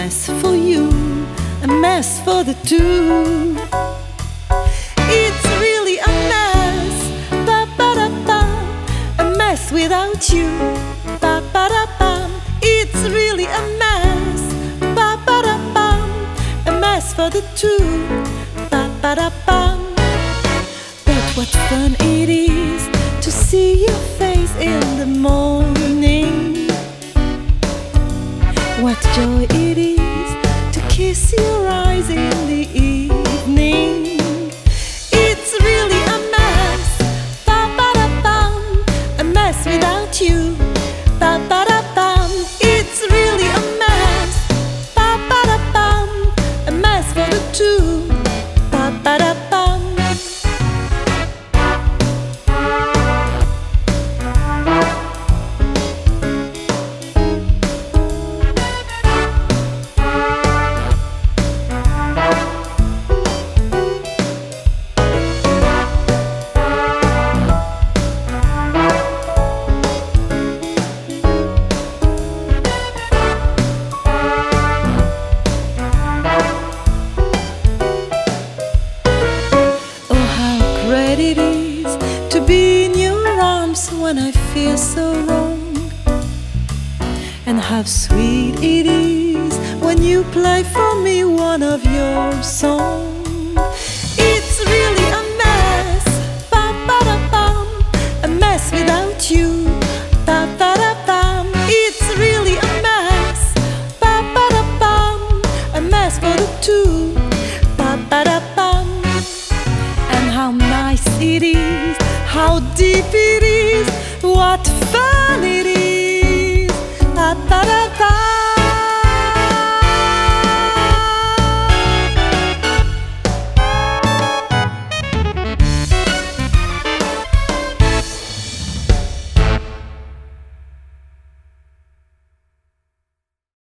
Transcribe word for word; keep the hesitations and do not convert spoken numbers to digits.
mess for you, a mess for the two. It's really a mess, ba-ba-da-ba, a mess without you, ba-ba-da-ba. It's really a mess, ba-ba-da-ba, a mess for the two, ba-ba-da-ba. But what fun it is to see your face in the morning. What joy it is to kiss your eyes in the evening. It's really a mess, ba-ba-da-bum, a mess without you, ba-ba-da-bum. It's really a mess, ba-ba-da-bum, a mess for the two, ba-ba-da-bum. It is to be in your arms when I feel so wrong, and how sweet it is when you play for me one of your songs. It's really a mess, ba-ba-da-bum, a mess without you, ba-ba-da-bum. It's really a mess, ba-ba-da-bum, a mess for the two, ba-ba-da-bum. And how nice it is, how deep it is, what fun it is, ba-ba-da-ba.